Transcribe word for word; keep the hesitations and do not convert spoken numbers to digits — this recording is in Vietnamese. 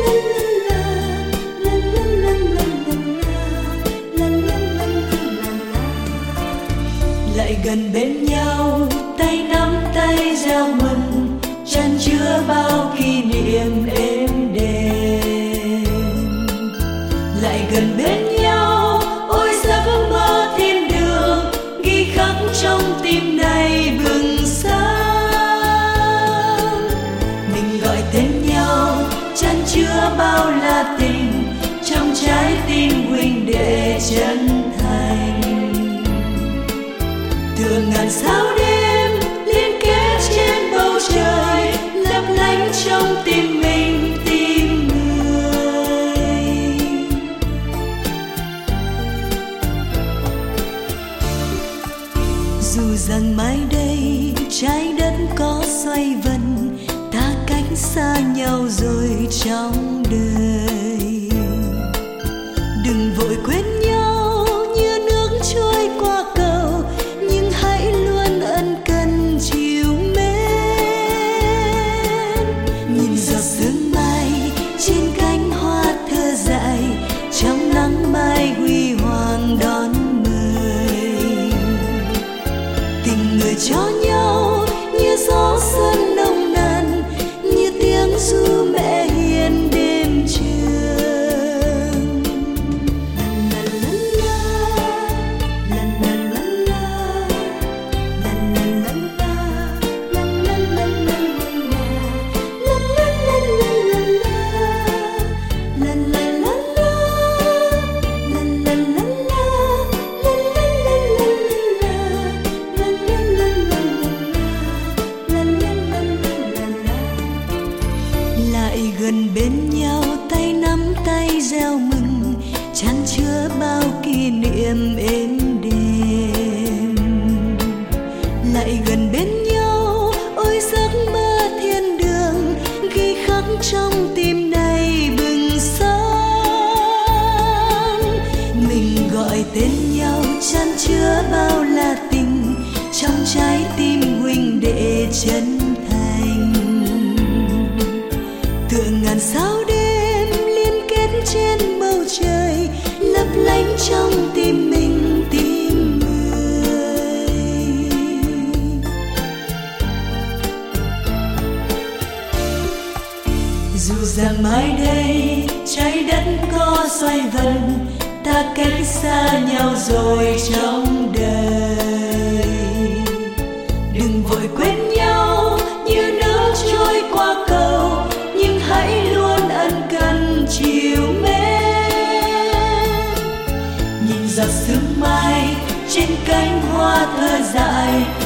Lại gần bên nhau, tay nắm tay giao mừng, chan chứa bao kỷ niệm êm đềm. Lại gần bên nhau, ôi giấc mơ thiên đường, ghi khắc trong tim này bừng sáng. Mình gọi tên nhau, chan chứa bao là tình, trong trái tim huynh đệ chân thành. Tựa ngàn sao đêm liên kết trên bầu trời, lấp lánh trong tim mình tim người. Dù rằng mai đây trái đất có xoay vần, ta cách xa nhau rồi trong đời. Đừng vội quên nhau như nước trôi qua cầu, nhưng hãy luôn ân cần chiều mến. Nhìn giọt sương mai trên cánh hoa thơ dại, trong nắng mai huy hoàng đón mời. Tình người cho nhau như gió xuân nồng nàn, như tiếng ru mẹ hiền đêm trường. Lại gần bên nhau, tay nắm tay reo mừng, chan chứa bao kỷ niệm êm đềm. Lại gần bên nhau, ôi giấc mơ thiên đường, ghi khắc trong tim này bừng sáng. Mình gọi tên nhau, chan chứa bao là tình, trong trái tim huynh đệ chân thành. Tựa ngàn sao đêm liên kết trên bầu trời, lấp lánh trong tim mình tim người. Dù rằng mai đây trái đất có xoay vần, ta cách xa nhau rồi trong đời. Đừng vội quên nhau như nước trôi qua cầu, nhưng hãy luôn ân cần chiều mến. Nhìn giọt sương mai trên cánh hoa thơ dại,